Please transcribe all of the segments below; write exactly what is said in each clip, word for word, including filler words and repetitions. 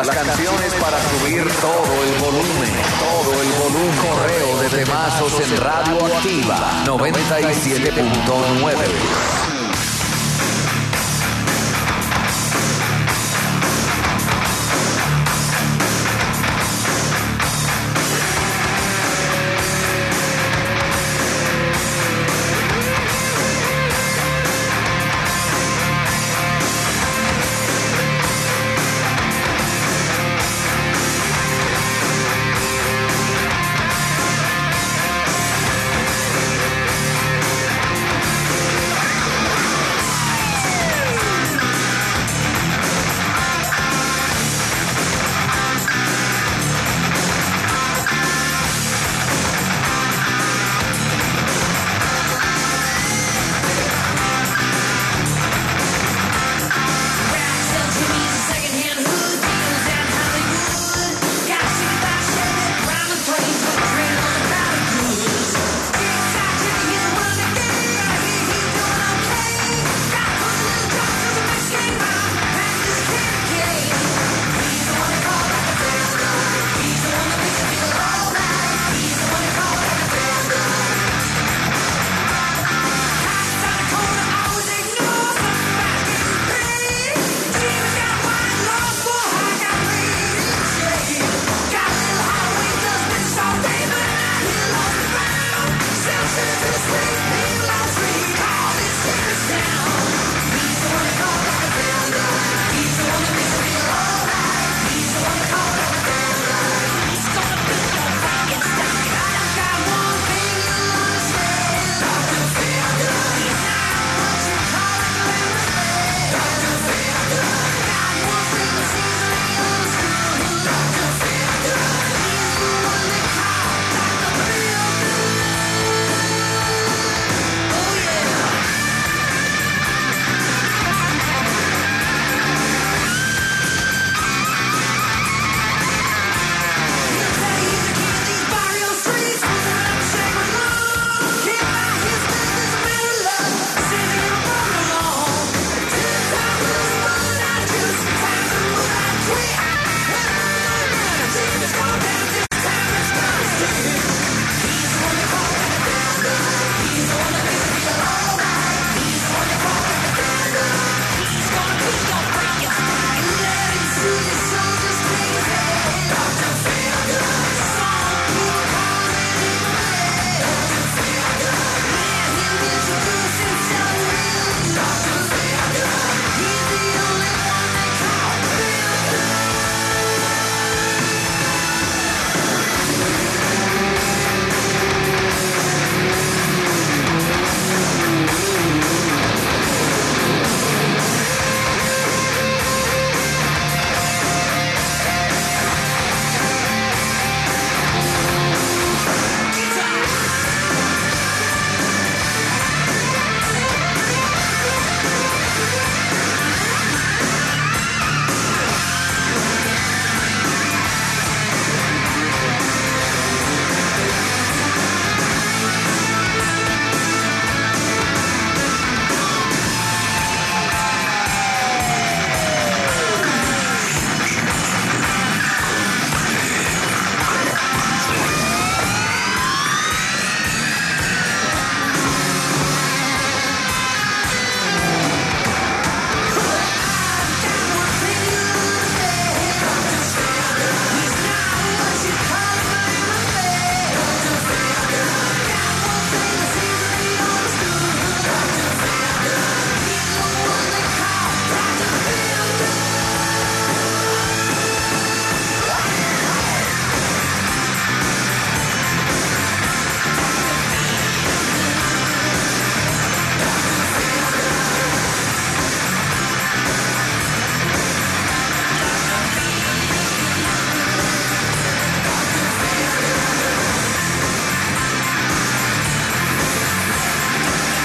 las canciones para subir todo el volumen, todo el volumen. Correo de temazos en Radio Activa noventa y siete punto nueve.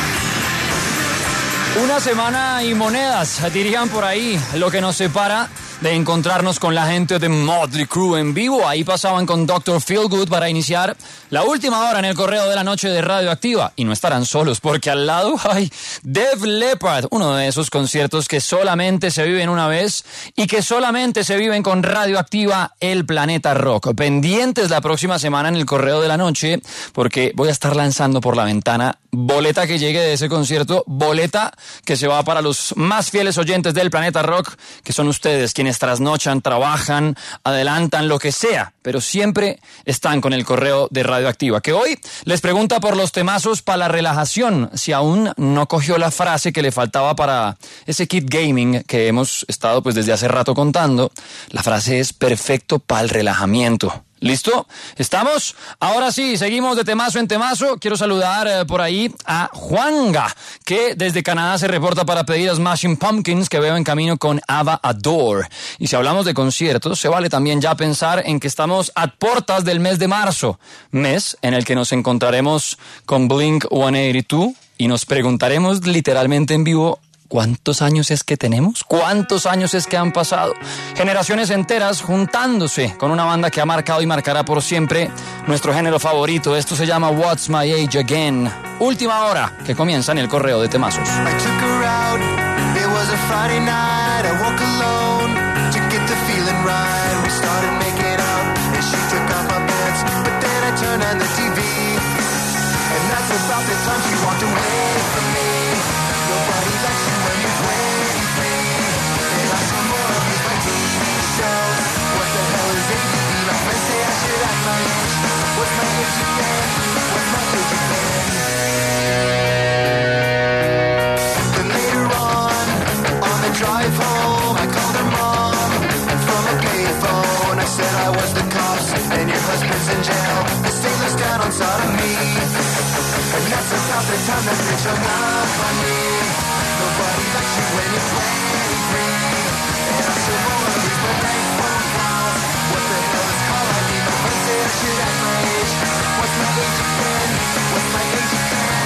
Una semana y monedas, dirían por ahí, lo que nos separa de encontrarnos con la gente de Motley Crue en vivo. Ahí pasaban con doctor Feelgood para iniciar la última hora en el correo de la noche de Radioactiva. Y no estarán solos, porque al lado hay Def Leppard, uno de esos conciertos que solamente se viven una vez y que solamente se viven con Radioactiva, el Planeta Rock. Pendientes la próxima semana en el correo de la noche, porque voy a estar lanzando por la ventana boleta que llegue de ese concierto, boleta que se va para los más fieles oyentes del Planeta Rock, que son ustedes, quienes trasnochan, trabajan, adelantan, lo que sea, pero siempre están con el correo de Radioactiva, que hoy les pregunta por los temazos para la relajación, si aún no cogió la frase que le faltaba para ese kit gaming que hemos estado pues desde hace rato contando. La frase es perfecto para el relajamiento. ¿Listo? ¿Estamos? Ahora sí, seguimos de temazo en temazo. Quiero saludar eh, por ahí a Juanga, que desde Canadá se reporta para pedir a Smashing Pumpkins, que veo en camino con Ava Adore. Y si hablamos de conciertos, se vale también ya pensar en que estamos a puertas del mes de marzo, mes en el que nos encontraremos con Blink ciento ochenta y dos y nos preguntaremos literalmente en vivo: ¿cuántos años es que tenemos? ¿Cuántos años es que han pasado? Generaciones enteras juntándose con una banda que ha marcado y marcará por siempre nuestro género favorito. Esto se llama What's My Age Again. Última hora que comienza en el correo de temazos. I took her out, it was a Friday night, I woke alone to get the feeling right. We started making out and she took off my pants, but then I turned on the T V and that's about the time she walked away from me. Nobody likes you when you're twenty-three, and I saw more of these my T V shows. What the hell is A D D? My friends say I should act my age. What's my age again? What's my age again? Then later on, on the drive home, I called her mom from a payphone. I said I was the cops and your husband's in jail. The sailor's down on sodomy, and that's about the time that bitch hung up on me. Nobody likes you when you're twenty-three, and I still wanna lose my bank phone calls. What the hell is call I D? My friends say I should act my age. What's my age again? What's my age again?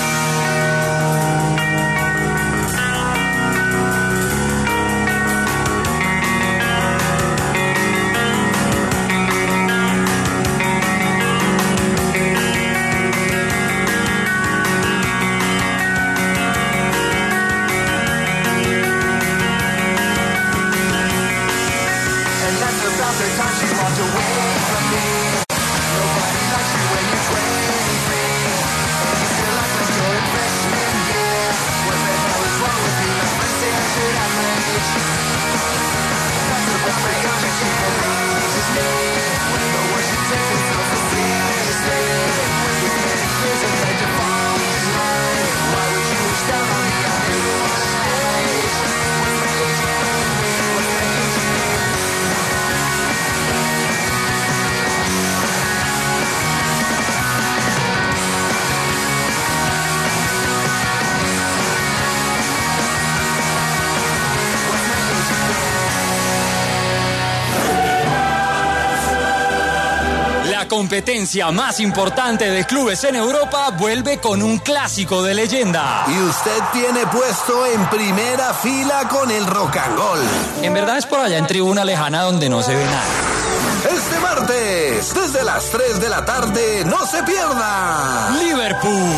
La competencia más importante de clubes en Europa vuelve con un clásico de leyenda. Y usted tiene puesto en primera fila con el Rock and Roll. En verdad es por allá en tribuna lejana donde no se ve nada. Este martes, desde las tres de la tarde, no se pierda. Liverpool.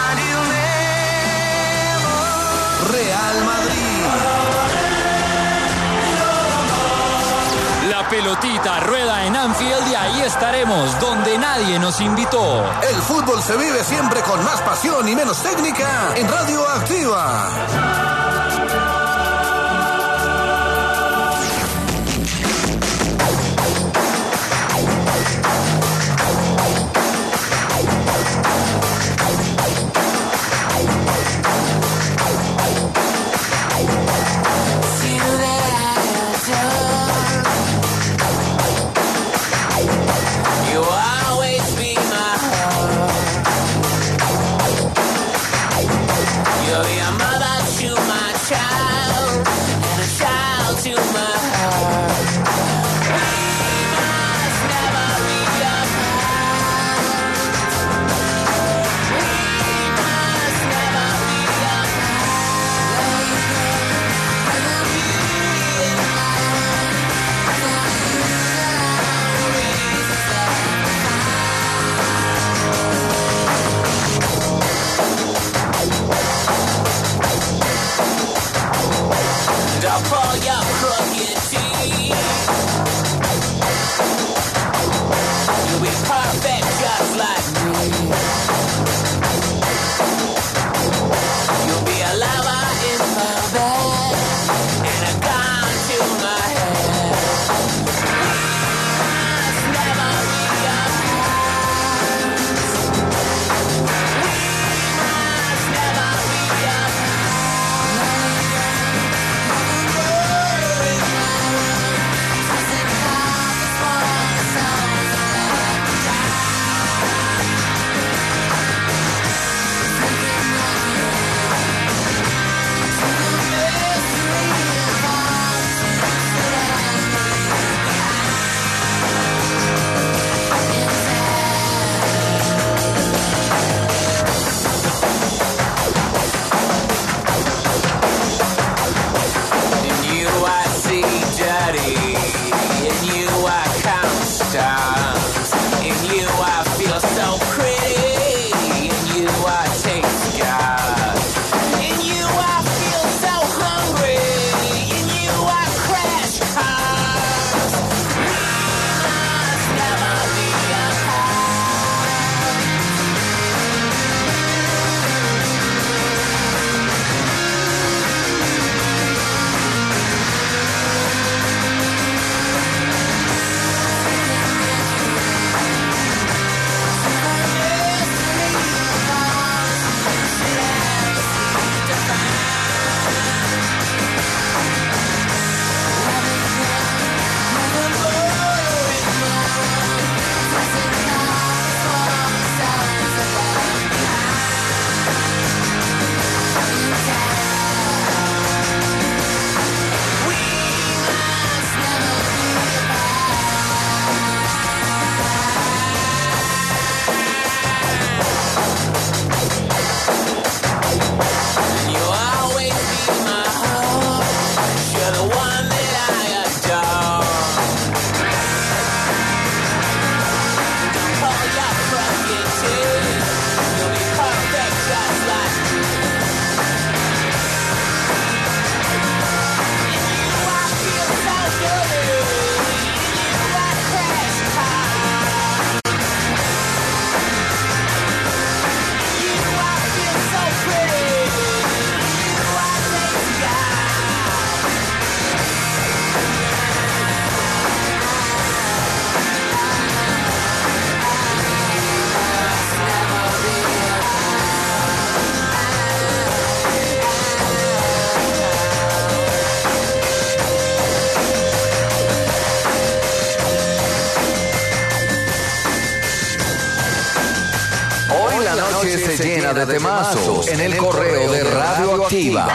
Real Madrid. La pelotita rueda en Anfield y ahí estaremos, donde nadie nos invitó. El fútbol se vive siempre con más pasión y menos técnica en Radioactiva. Your mother shoot la noche se llena de temazos en el correo de Radio Activa.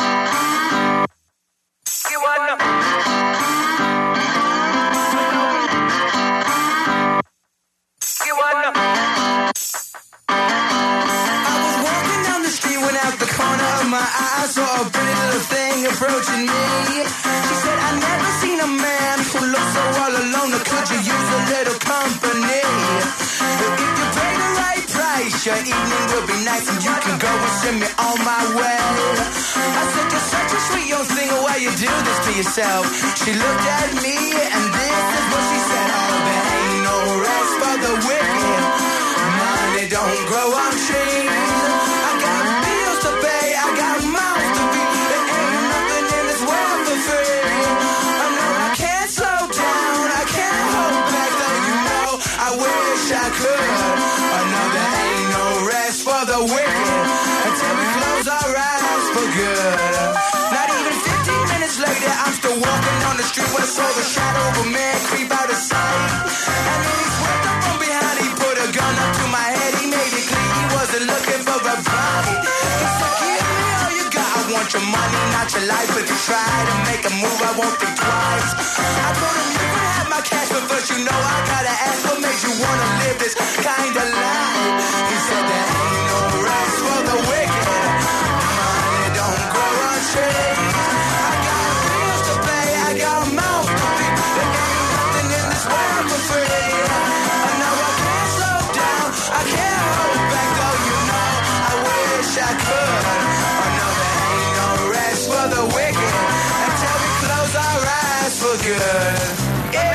I saw a pretty little thing approaching me. She said, I never seen a man who looks so all alone. Could you use a little company? If you pay the right price, your evening will be nice and you can go and send me on my way. I said, you're such a sweet young thing, why you do this to yourself? She looked at me and this is what she said. Oh, there ain't no rest for the wicked. Money don't grow on trees. I got bills to pay, I got mouths to feed. There ain't nothing in this world for free. I know I can't slow down, I can't hold back, though you know I wish I could. I know there ain't no rest for the wicked until we close our eyes for good. Not even fifteen minutes later, I'm still walking on the street when I saw the shadow of a man creep out of sight. And then he swept up from behind, he put a gun up to my head, he made it clear he wasn't looking for a fight. He said, give me all you got, I want your money, not your life. If you try to make a move, I won't think twice. I told him you can have my cash, but first you know I gotta ask, what makes you wanna live this kind of life? He said there ain't no rest for the wicked. Money don't grow on trees. I got bills to pay, I got a mouth to feed. There ain't nothing in this world for free. I know I can't slow down, I can't hold back, though you know I wish I could. I know there ain't no rest for the wicked until we close our eyes for good. Yeah.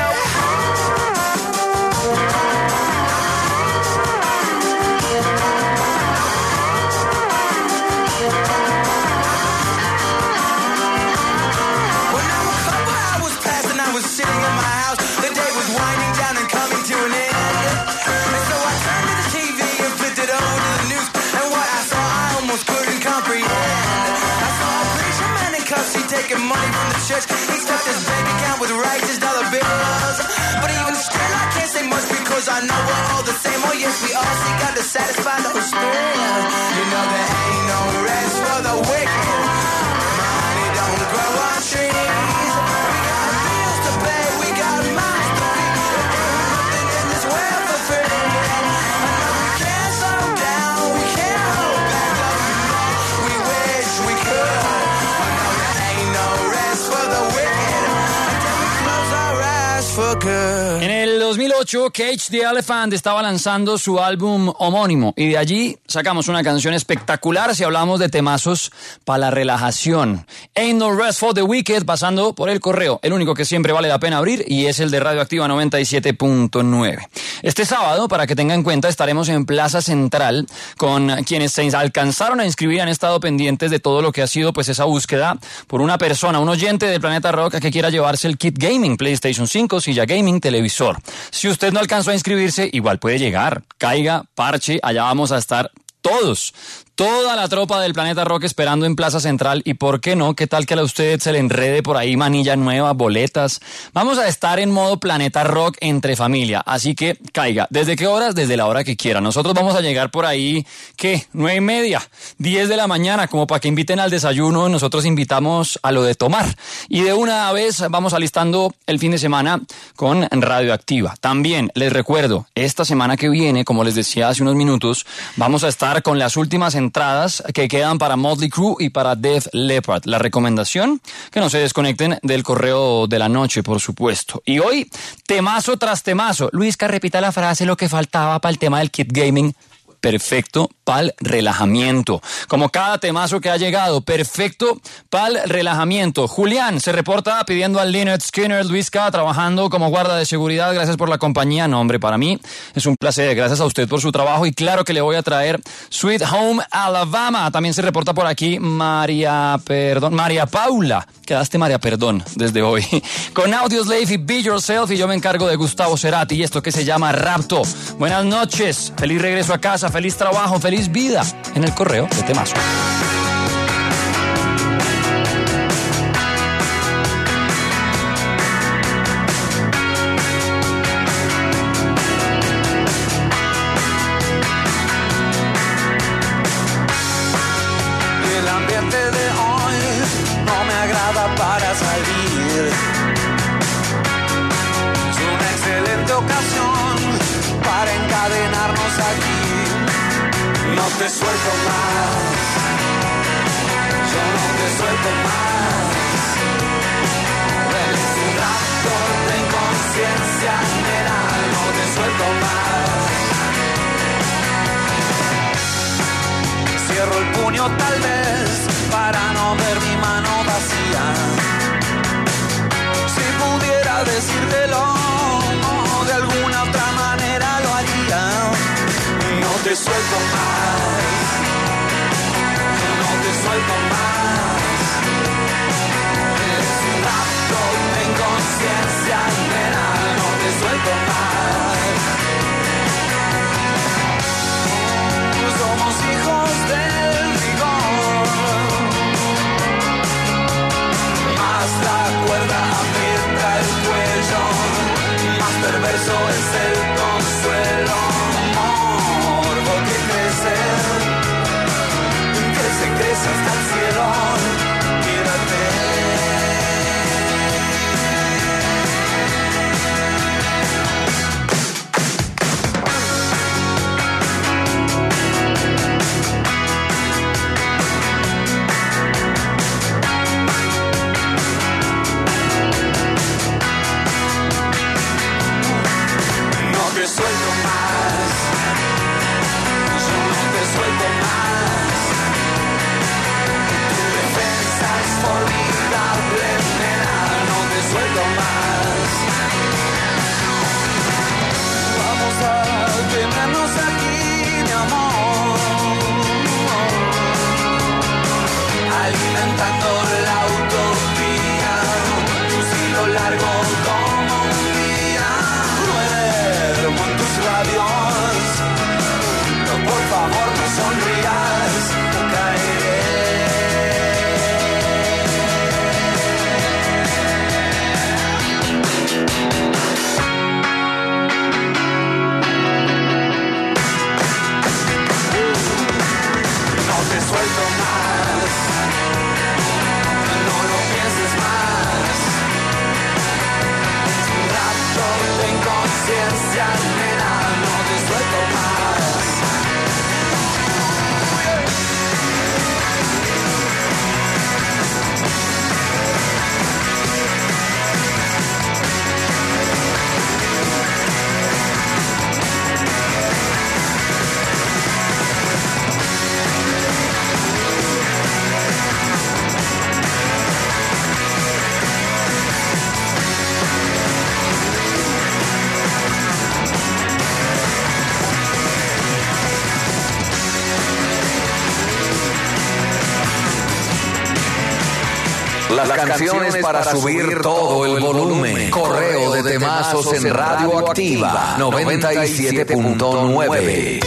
Well, now a couple hours passed and I was sitting in my house. The day was winding down and coming to an end. And so I turned to the T V and flipped it over to the news. And what I saw, I almost couldn't comprehend. I saw a preacher man in cuffs, he taking money from the church. He stuffed his bank account with righteous dollar bills. But even still, I can't say much because I know we're all the same. Oh yes, we all seek out to satisfy those thrills. You know there ain't no rest for the wicked. Money don't grow on trees. We got bills to pay, we got mouths to feed. There ain't nothing in this world for free. I know we can't slow down, we can't hold back, though you know we wish we could. I know there ain't no rest for the wicked until we close our eyes for good. En el dos mil ocho, Cage the Elephant estaba lanzando su álbum homónimo y de allí sacamos una canción espectacular si hablamos de temazos para la relajación. Ain't No Rest for the Wicked, pasando por el correo, el único que siempre vale la pena abrir, y es el de Radio Activa noventa y siete punto nueve. Este sábado, para que tenga en cuenta, estaremos en Plaza Central con quienes se alcanzaron a inscribir, han estado pendientes de todo lo que ha sido pues esa búsqueda por una persona, un oyente del Planeta Rock que quiera llevarse el kit gaming, PlayStation cinco, silla gaming, televisor. Si usted no alcanzó a inscribirse, igual puede llegar. Caiga, parche, allá vamos a estar todos. Toda la tropa del Planeta Rock esperando en Plaza Central. Y por qué no, qué tal que a usted se le enrede por ahí manilla nueva, boletas. Vamos a estar en modo Planeta Rock entre familia, así que caiga. ¿Desde qué horas? Desde la hora que quiera. Nosotros vamos a llegar por ahí, ¿qué? Nueve y media, diez de la mañana, como para que inviten al desayuno. Nosotros invitamos a lo de tomar. Y de una vez vamos alistando el fin de semana con Radio Activa. También les recuerdo, esta semana que viene, como les decía hace unos minutos, vamos a estar con las últimas entradas que quedan para Motley Crue y para Def Leppard. La recomendación, que no se desconecten del correo de la noche, por supuesto. Y hoy, temazo tras temazo. Luisca, repita la frase, lo que faltaba para el tema del kit gaming. Perfecto pa'l relajamiento. Como cada temazo que ha llegado, perfecto pa'l relajamiento. Julián se reporta pidiendo al Lynyrd Skynyrd. Luisca, trabajando como guarda de seguridad. Gracias por la compañía. No, hombre, para mí es un placer. Gracias a usted por su trabajo y claro que le voy a traer Sweet Home Alabama. También se reporta por aquí María, perdón, María Paula. Quedaste María, perdón, desde hoy. Con Audioslave y Be Yourself, y yo me encargo de Gustavo Cerati y esto que se llama Rapto. Buenas noches. Feliz regreso a casa. Feliz trabajo, feliz vida en el correo de Temazo. manos aquí, no te suelto más, yo no te suelto más. Eres un raptor de inconsciencia, nena, no te suelto más. Cierro el puño tal vez para no ver mi mano vacía. Si pudiera decírtelo, de alguna otra manera lo haría. No te suelto más, no te suelto más. Eres un raptor de inconsciencia, nena, no te suelto más. Somos hijos del rigor, más la cuerda aprieta el cuello, más perverso es el consuelo. Morbo que crece, crece, crece hasta el cielo. Quédate. No te suelto más, yo no te suelto más. Tu defensa es formidable, nena, no te suelto más. Vamos a quemarnos aquí, mi amor, alimentando la utopía, tu hilo largo como un día. Duermo en tus labios, no, por favor no sonrías, caeré. No te suelto más, no lo pienses más. Es un raptor de inconsciencia, nena, no te suelto más. Las canciones para subir todo el volumen. Correo de temazos en Radioactiva noventa y siete punto nueve.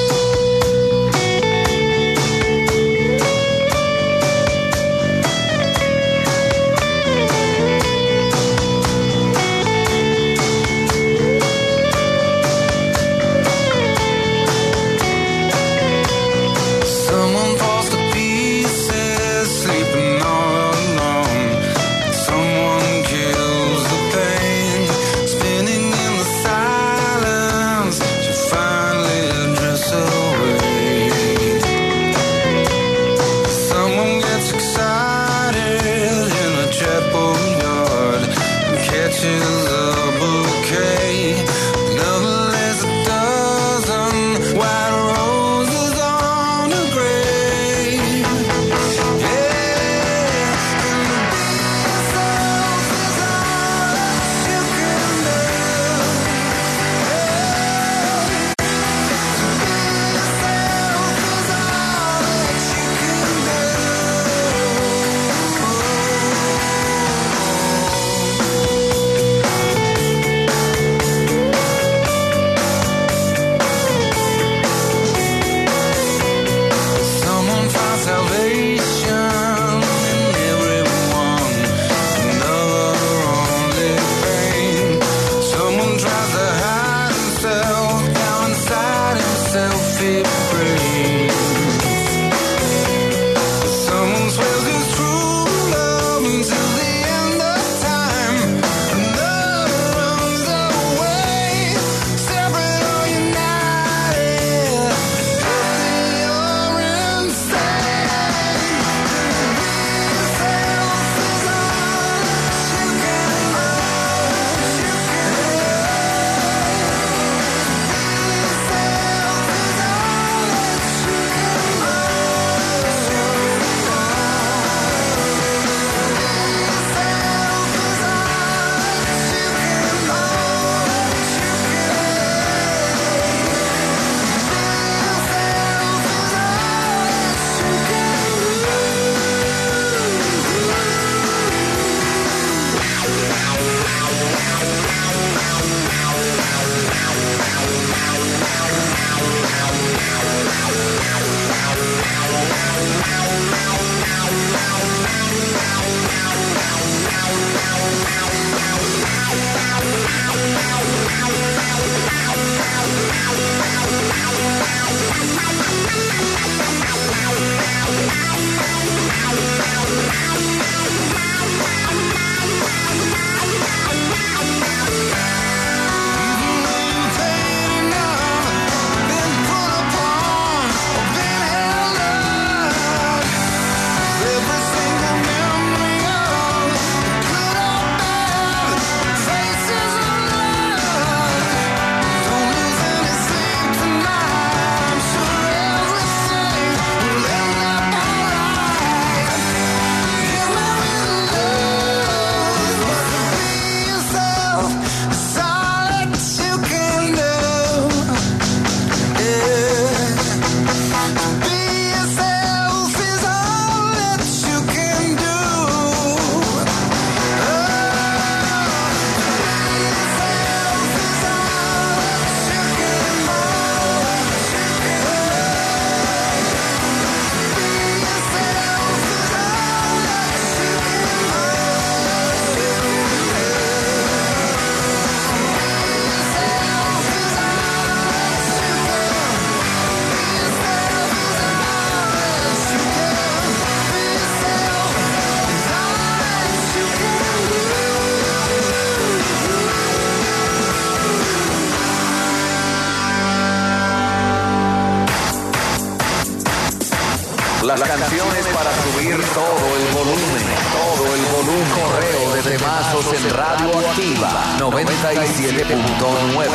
Someone falls to pieces, sleeping all alone. Someone kills the pain, spinning in the silence. She finally drifts away. Someone gets excited in a chapel yard and catches a bouquet. Another lays a dozen white roses on a grave. Yeah, and the yourself is all that you can do. Yeah, to be yourself is all that you can do. Someone finds salvation in everyone, another only pain. Someone tries to hide himself down inside himself, it breaks. Someone swears his true love until the end of time. Another runs away, separate or united. Canciones para subir todo el volumen. Todo el volumen. Correo de temazos en Radioactiva noventa y siete punto nueve.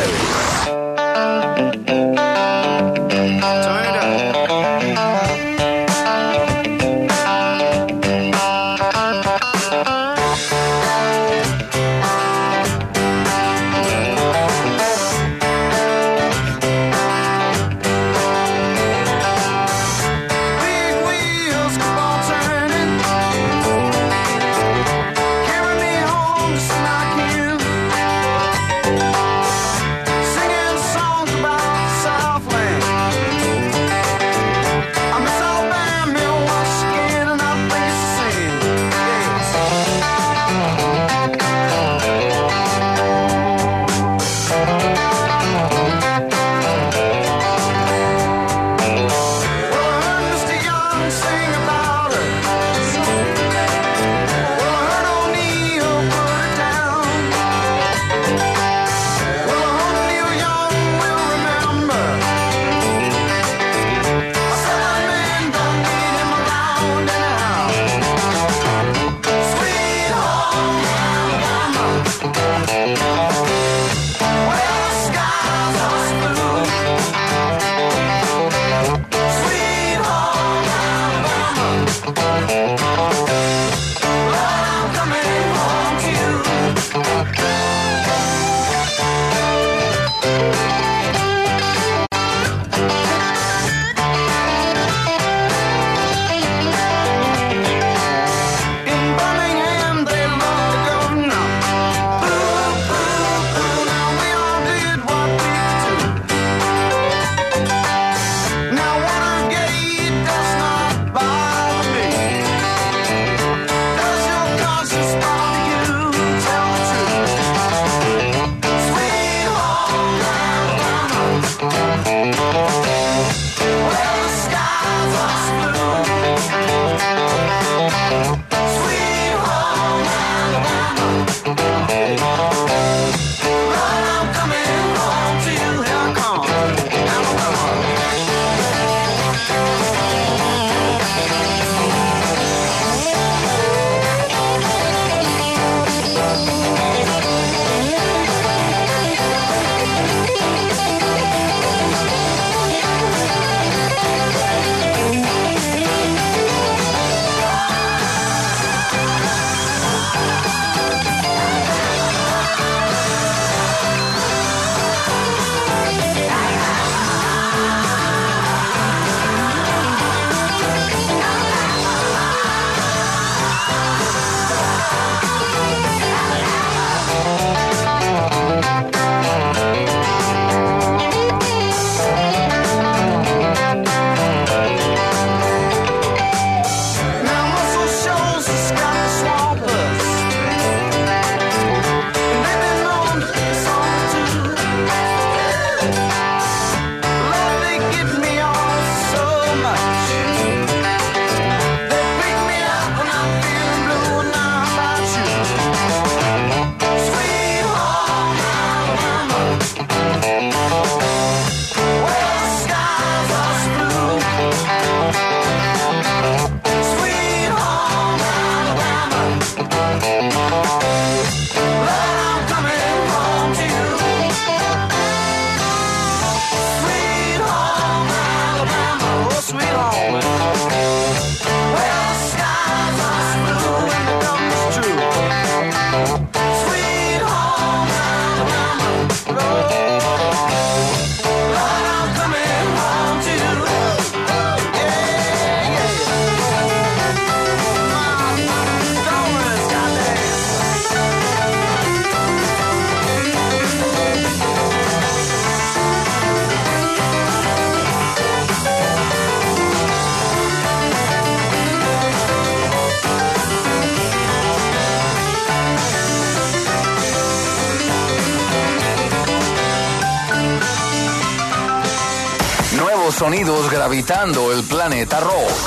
Sonidos gravitando el planeta rock.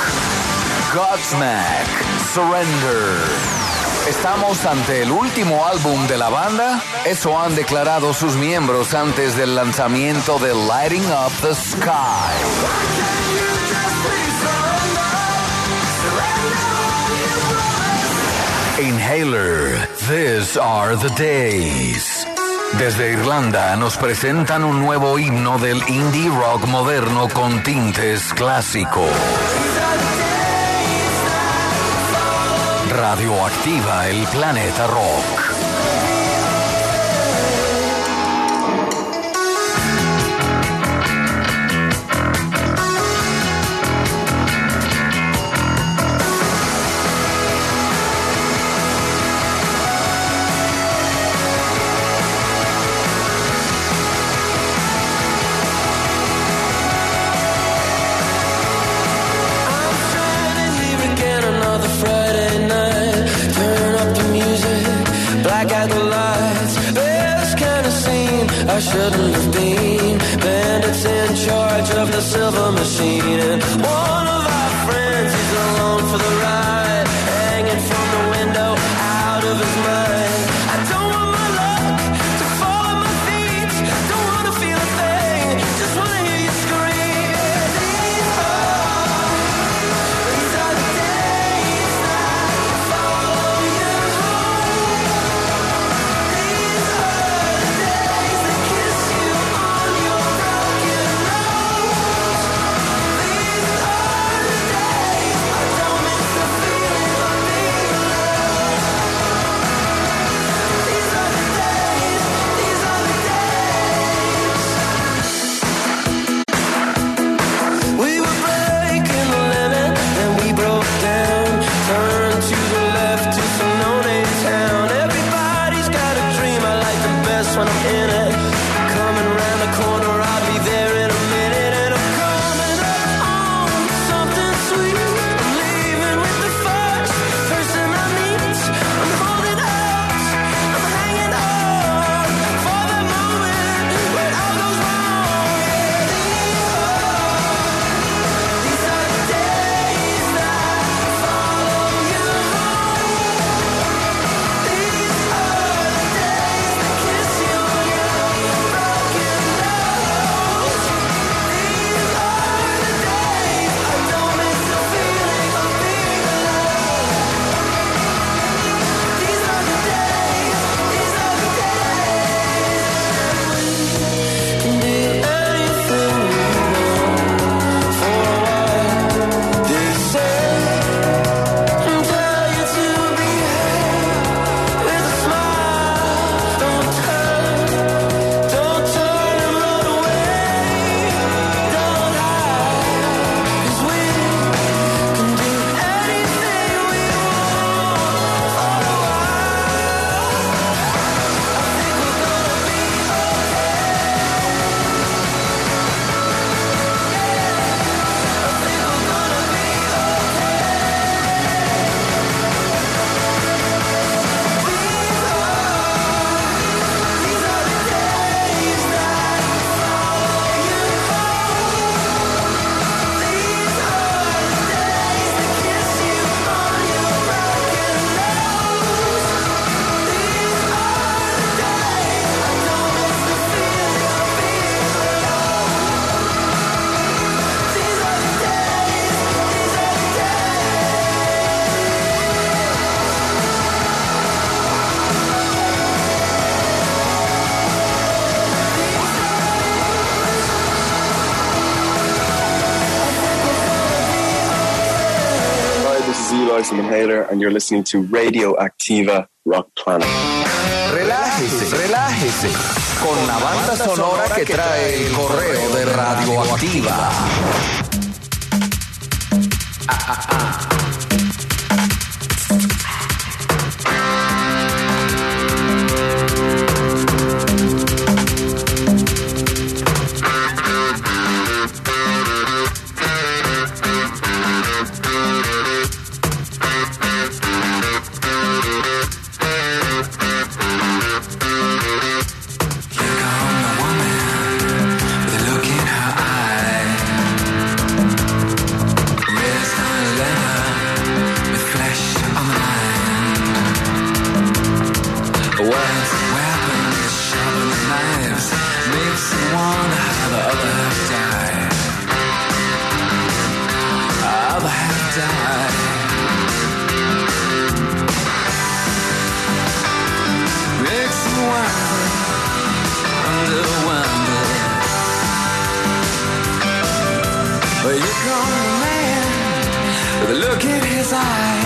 Godsmack, Surrender. ¿Estamos ante el último álbum de la banda? Eso han declarado sus miembros antes del lanzamiento de Lighting Up the Sky. Inhaler, These Are the Days. Desde Irlanda nos presentan un nuevo himno del indie rock moderno con tintes clásicos. Radioactiva el planeta rock. I shouldn't have been. Bandits in charge of the silver machine. And one of our friends, he's alone for the ride, hanging from the window, out of his mind. I don't want my luck to fall at my feet. Don't want to feel a thing, just want to hear you scream. These are, these are the days that follow you home. These are the days that kiss you on your broken nose. These are the days I don't miss the feeling of being loved. These are the days, these are the days. We were breaking the limit, then we broke down. Turned to the left to some no-name town. Everybody's got a dream, I like the best when I'm in it. Coming around the corner, I'll be there in a minute. And I'm coming up on something sweet. I'm leaving with the first person I meet. I'm holding out, I'm hanging on for that moment when all goes wrong. Yeah, these are, these are the days that follow you home. These are the days that kiss you on your broken nose. These are the days I don't miss the feeling of being loved. These are the days, these are the days. Can do anything we want for a while. They say and tell you to behave with a smile. Don't turn, don't turn and run away. Don't hide, 'cause we can do anything we want for a while. I think we're gonna be okay. I think we're gonna be These are the days that follow you home. These are the days that kiss you on your broken nose. These are the days I don't miss the feeling of being loved. These are the days, these are the Hi, this is Eli from Inhaler, and you're listening to Radio Activa Rock Planet. Relájese, relájese con la banda sonora que trae el correo de Radioactiva. Look in her eyes. Rest on a letter. Here comes the man with a look in his eye.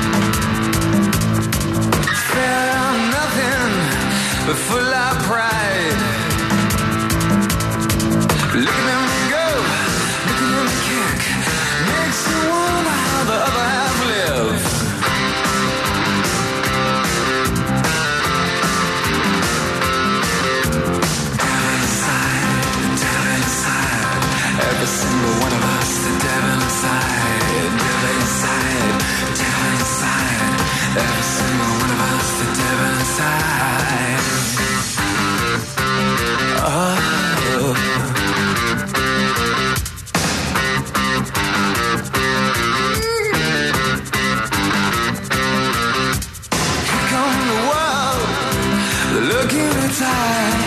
Fair on nothing but full of pride. Look at him go, look at him kick. Makes you wonder how the other half live. Devil inside, devil inside. Every single one of us, the devil inside. Devil inside, devil inside. Every single one of us, the devil inside. Oh. Here come the world, looking at time.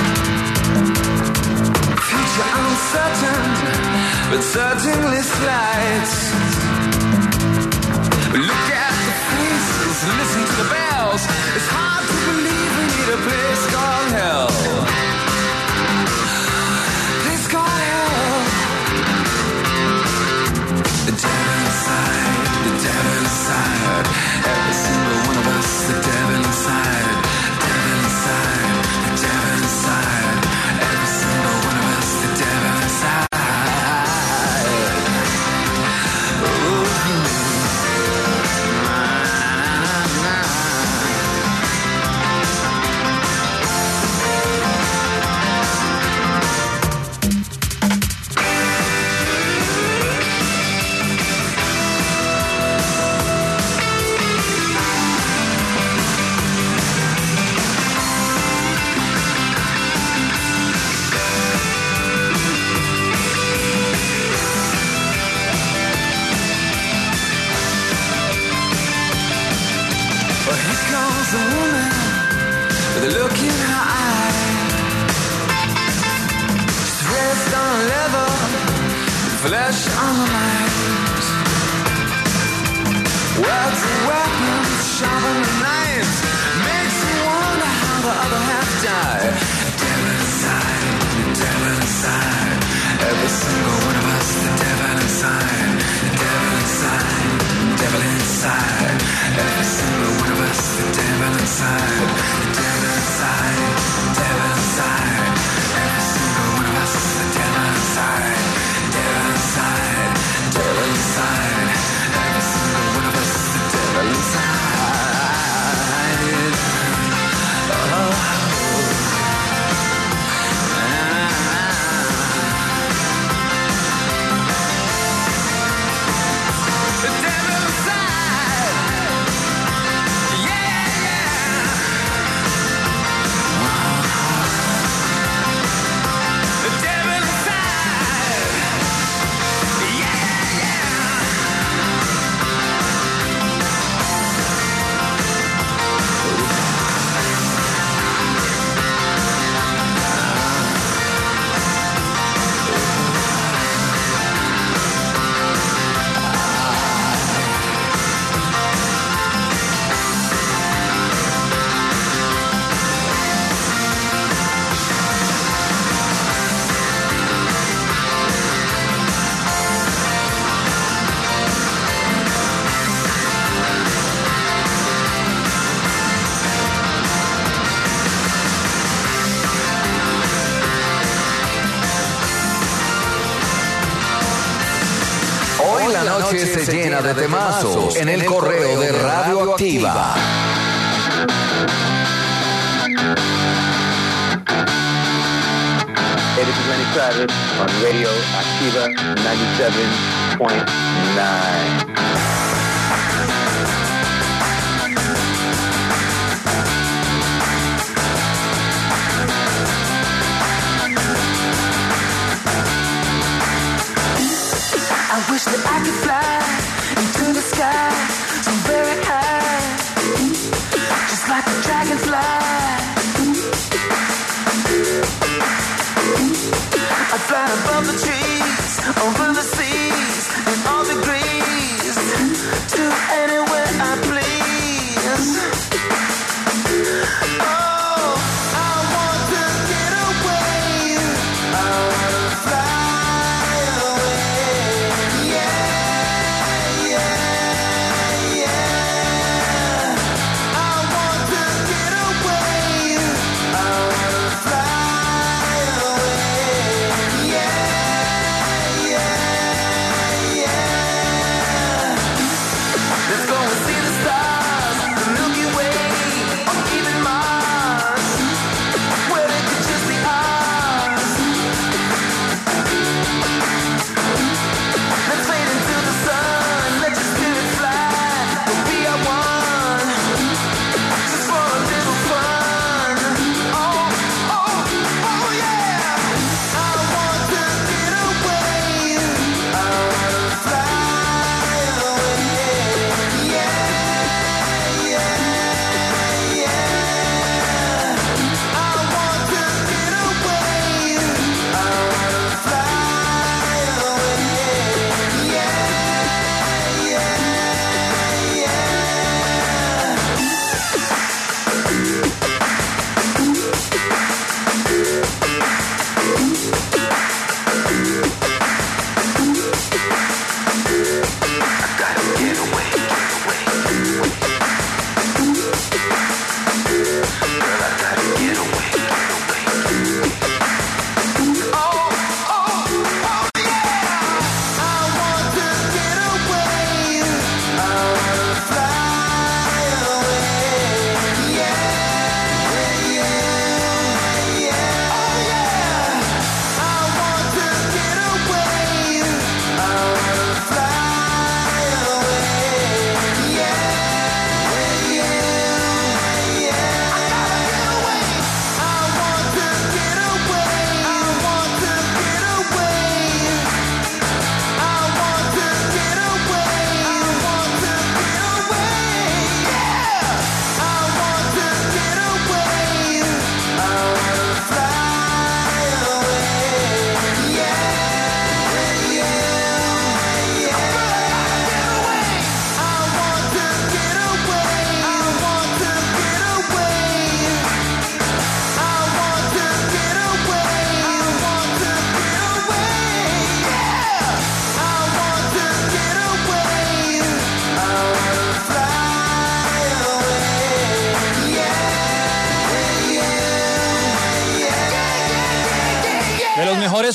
Future uncertain, but certainly slight. Look at the faces, listen to the bells. It's hard to believe we need a place called hell. Place called hell. The devil inside, the devil inside. Every single one of us, the devil inside. Devil inside, the devil inside. Every single one of us, the devil inside. A woman with a look in her eye. She's dressed on leather, flesh on her mind. Words and weapons, sharper than knives. Makes you wonder how the other half died. Devil inside, the devil inside. Every single one of us, the devil inside. The devil inside, the devil inside. Every single one of us, the devil inside. The devil inside, the devil inside. Every single one of us, the devil inside. Devil inside, devil inside. Every single one of us, the devil inside. Oh. The devil inside. Yeah, yeah. The devil inside. Yeah, yeah. Hoy la noche se llena de temazos en el correo de Radioactiva. Hey, this is Lenny Kravitz on Radio Activa ninety-seven point nine. I wish that I could fly into the sky so very high, just like a dragonfly. I'd fly above the trees, over the seas, in all degrees, to anywhere I please. Oh, I want to get away. I want to fly away.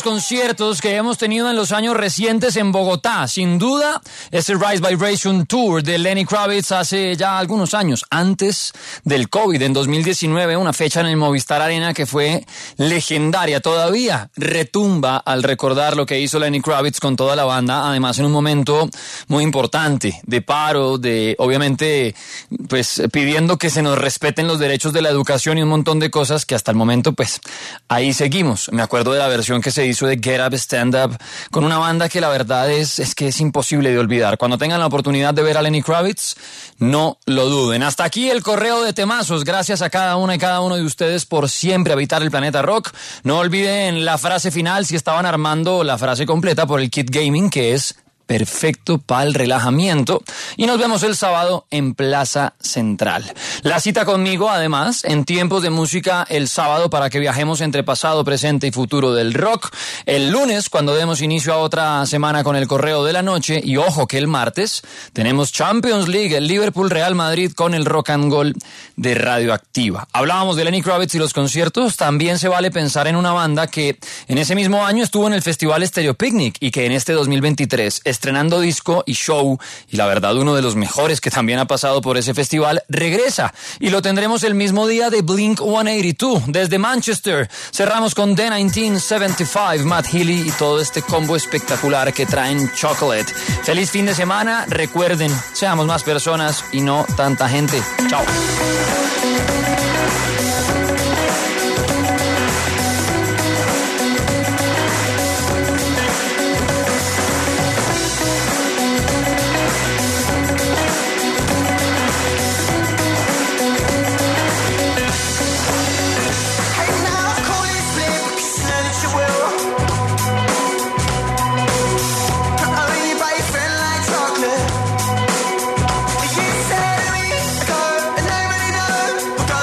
conciertos que hemos tenido en los años recientes en Bogotá. Sin duda, ese Rise Vibration Tour de Lenny Kravitz hace ya algunos años, antes del COVID, en dos mil diecinueve, una fecha en el Movistar Arena que fue legendaria. Todavía retumba al recordar lo que hizo Lenny Kravitz con toda la banda, además en un momento muy importante, de paro, de obviamente pues pidiendo que se nos respeten los derechos de la educación y un montón de cosas que hasta el momento pues ahí seguimos. Me acuerdo de la versión que se hizo de Get Up, Stand Up con una banda que la verdad es, es que es imposible de olvidar. Cuando tengan la oportunidad de ver a Lenny Kravitz, no lo duden. Hasta aquí el correo de temazos. Gracias a cada una y cada uno de ustedes por siempre habitar el planeta rock. No olviden la frase final si estaban armando la frase completa por el kit gaming, que es perfecto para el relajamiento. Y nos vemos el sábado en Plaza Central. La cita conmigo, además, en Tiempos de Música el sábado para que viajemos entre pasado, presente y futuro del rock. El lunes, cuando demos inicio a otra semana con el Correo de la Noche. Y ojo que el martes tenemos Champions League, el Liverpool Real Madrid con el Rock and Roll de Radioactiva. Hablábamos de Lenny Kravitz y los conciertos. También se vale pensar en una banda que en ese mismo año estuvo en el Festival Stereo Picnic y que en este dos mil veintitrés estrenando disco y show, y la verdad uno de los mejores que también ha pasado por ese festival, regresa, y lo tendremos el mismo día de Blink ciento ochenta y dos, desde Manchester. Cerramos con The mil novecientos setenta y cinco, Matt Healy y todo este combo espectacular que traen Chocolate. Feliz fin de semana, recuerden, seamos más personas y no tanta gente. Chao. Chocolate. You said to me, girl, and I already know.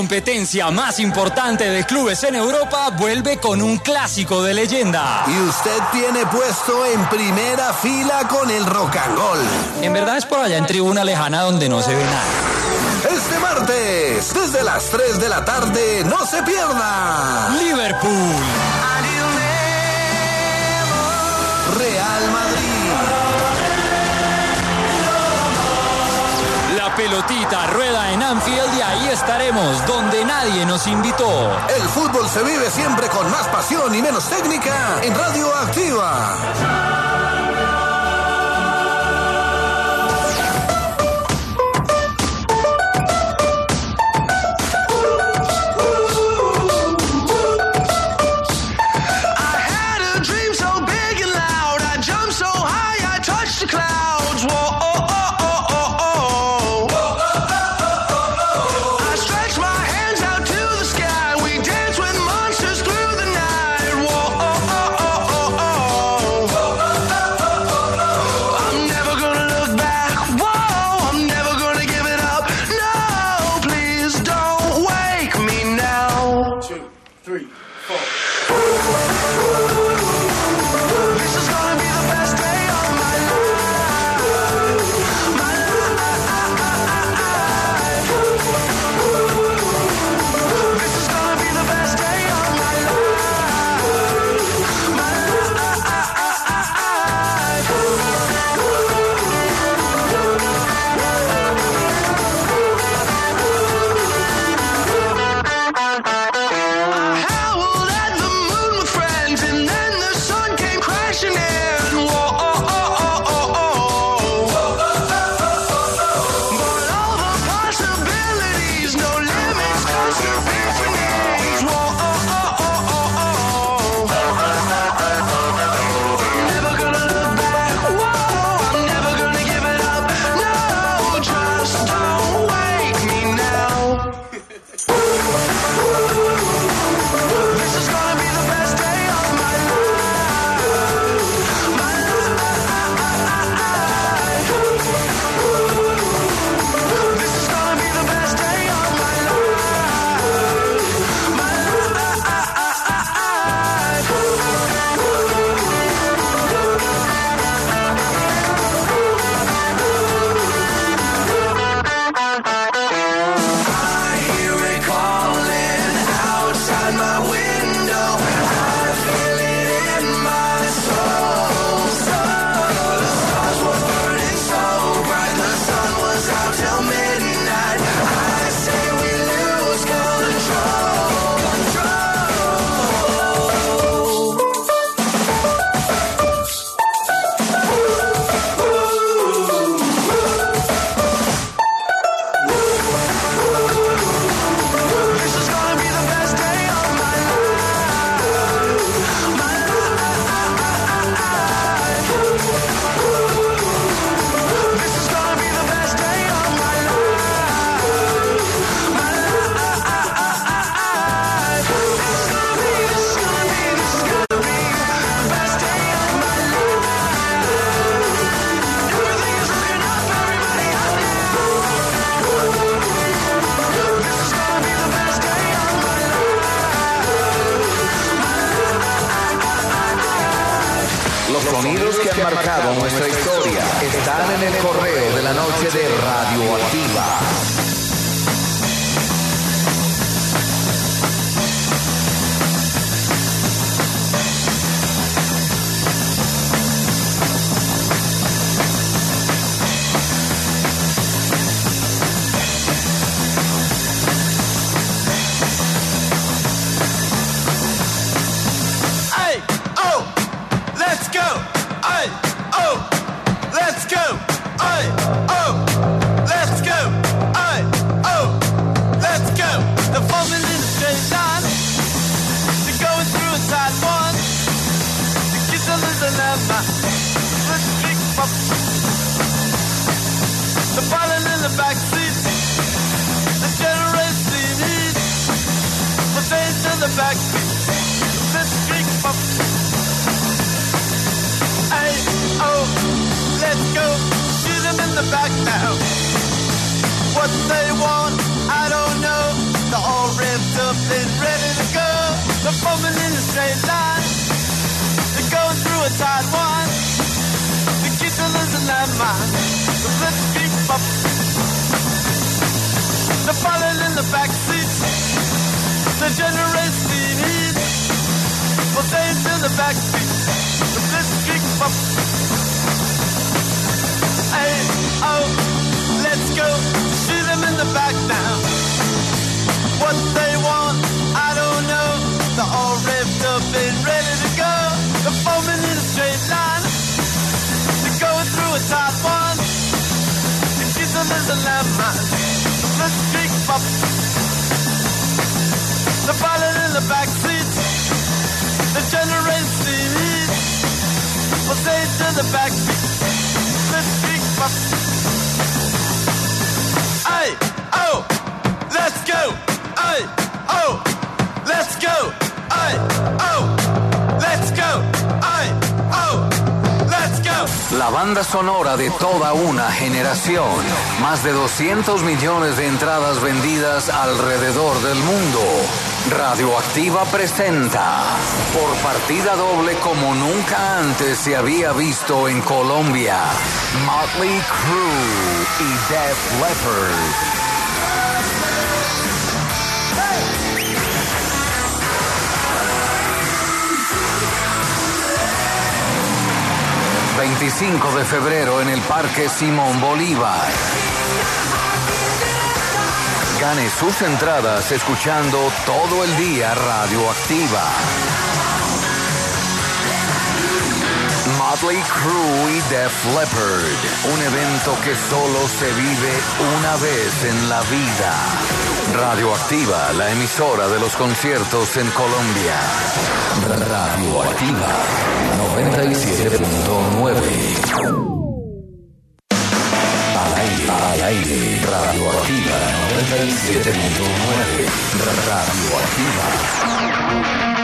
competencia más importante de clubes en Europa vuelve con un clásico de leyenda. Y usted tiene puesto en primera fila con el Rock and Roll. En verdad es por allá en tribuna lejana donde no se ve nada. Este martes, desde las tres de la tarde, no se pierda. Liverpool. Real Madrid. La pelotita rueda en Anfield y ahí estaremos, donde nadie nos invitó. El fútbol se vive siempre con más pasión y menos técnica en Radio Activa. Sonidos que han marcado nuestra historia están en el correo de la noche de Radioactiva. The violin in the backseat, the generation needs the bass in the backseat. Let's streak pop. Hey, oh, let's go. Shoot them in the back now. What they want, I don't know. The been ready to go. They're forming in a straight line. They're going through a tight one. The kitchen is a landmine. The blitzkrieg pop. They're falling in the back seats. The generate steam heat. Well, they into the back seat. The blitzkrieg pop. Hey, oh, let's go. See them in the back now. What they want, I don't know. They're all revved up and ready to go. They're forming in a straight line. They're going through a tight one. The diesel is a landmine. The blitzkrieg pop. They're falling in the back seats. The generate steam heat. Well, say to the back seat. Blitzkrieg pop. Hey, oh, let's go. Hey, oh, let's go. Hey, oh, let's go. Hey, oh, let's go. La banda sonora de toda una generación. Más de doscientos millones de entradas vendidas alrededor del mundo. Radioactiva presenta por partida doble como nunca antes se había visto en Colombia. Motley Crue y Def Leppard. veinticinco de febrero en el Parque Simón Bolívar. Gane sus entradas escuchando todo el día Radioactiva. Motley Crue y Def Leppard, un evento que solo se vive una vez en la vida. Radioactiva, la emisora de los conciertos en Colombia. Radioactiva noventa y siete punto nueve. Al aire, al aire. Radioactiva noventa y siete punto nueve. Radioactiva.